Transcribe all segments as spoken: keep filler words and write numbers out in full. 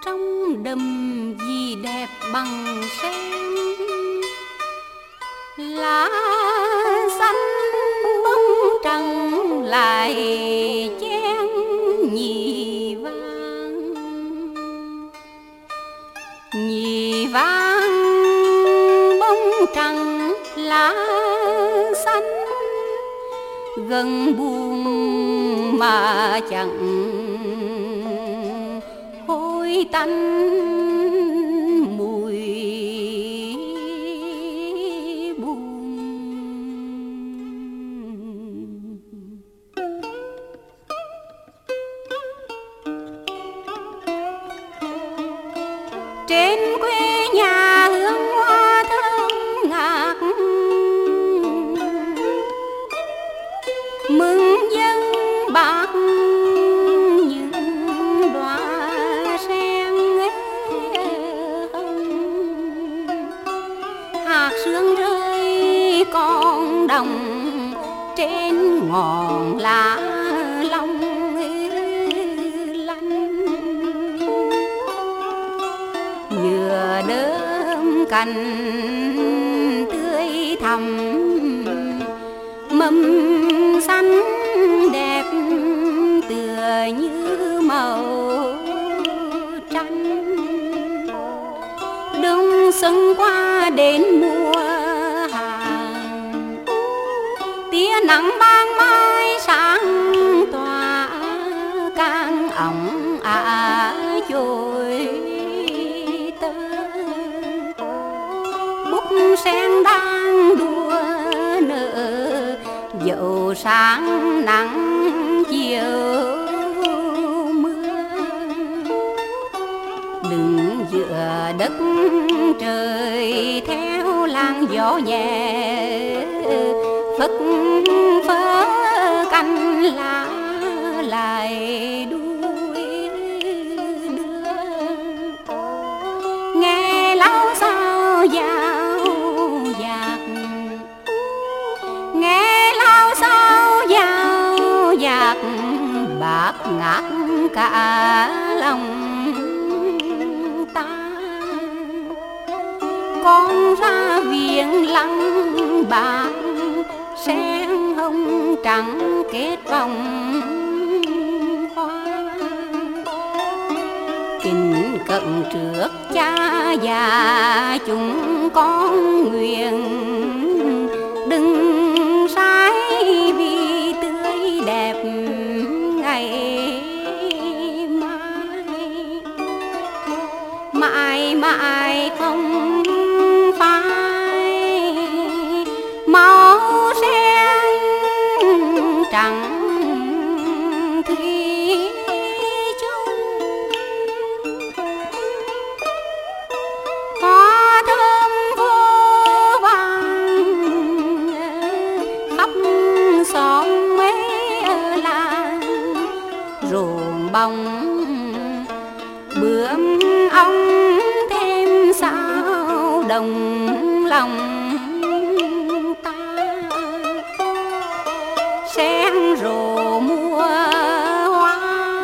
trong đầm gì đẹp bằng sen, lá xanh bông trắng lại chen nhì vàng, nhì vàng bông trắng lá xanh, gần buồn mà chẳng hôi tanh mùi buồn. Trên quê nhà hương hoa thơm ngát, mừng dân bạc những đóa sen hồng, hạt sương rơi con đồng trên ngọn lá long lanh, nhựa đơm cành tươi thắm, mầm xanh đẹp tựa như màu tranh. Đông xuân qua đến mùa hàng, tia nắng ban mai sáng tỏa, càng óng ả trôi tơ. Búp sen đang đua nở, dẫu sáng nắng chiều mưa. Đứng giữa đất trời theo làn gió nhẹ, phất phơ cành lá lại đuôi đưa. Nghe láu sao dao dạc, nghe láu sao dao dạc, bạc ngát cả lòng ta. Con ra viếng lăng bạc, sen hồng trắng kết vòng hoa. Kính cận trước cha già chúng con nguyện, đừng sai vì tươi đẹp ngày mai. Mãi mãi không phai màu sen trắng thủy chung. Hoa thơm vô vàng khắp xóm mấy làng, ruộng bóng bướm ong thêm sao đồng lòng ta. Sen rộ mùa hoa,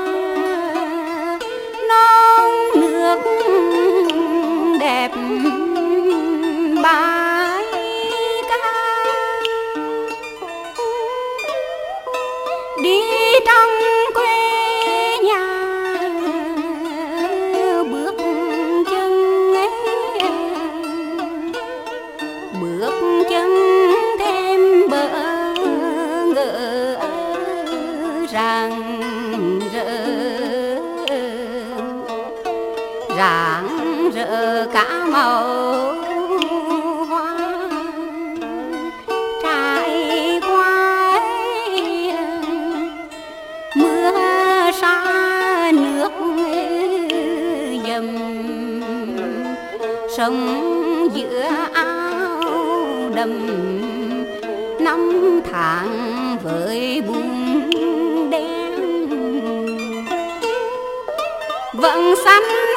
non nước đẹp bãi ca. Đi trong quê nhà bước chân ấy, bước chân thêm bỡ ngỡ rạng rỡ, rạng rỡ cả màu hoa. Trải qua mưa xa nước dầm, sống giữa áo đầm năm tháng với buồn đen. Vẫn xanh